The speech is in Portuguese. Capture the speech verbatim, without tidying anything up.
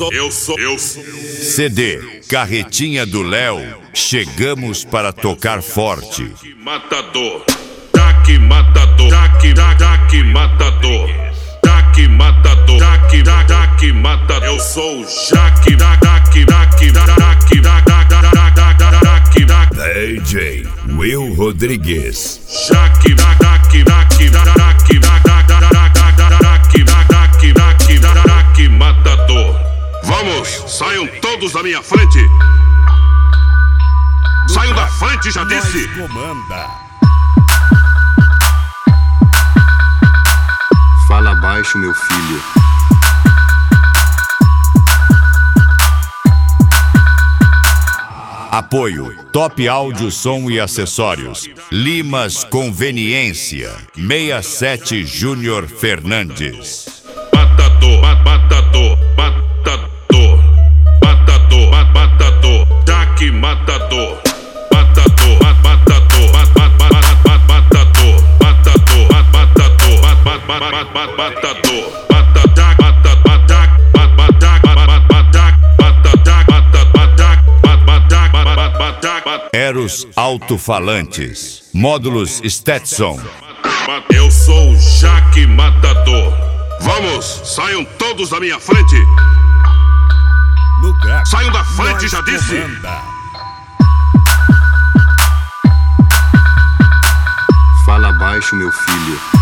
sou, eu sou, eu sou. C D Carretinha do Léo, chegamos para tocar forte. Jaque matador, Jaque matador, Jaque, Jaque matador, Jaque matador, Jaque, Jaque matador. Eu sou o Jaque, Jaque, Jaque, Jaque, Jaque, Jaque. D J Will Rodrigues. Jaque, Jaque, Jaque, Jaque, Jaque, Jaque, Jaque matador. Vamos, saiam todos da minha frente. Saiam da frente, já disse. Comanda. Fala baixo, meu filho. Apoio Top Áudio, Som e Acessórios. Limas Conveniência. sessenta e sete Júnior Fernandes. Matador, matador, matador, matador, matador, Jaque matador, matador, matador, matador, matador, matador, matador. Eros Alto-Falantes. Módulos Stetson. Eu sou o Jaque matador. Vamos, saiam todos da minha frente. Saiam da frente, já disse. Fala baixo, meu filho.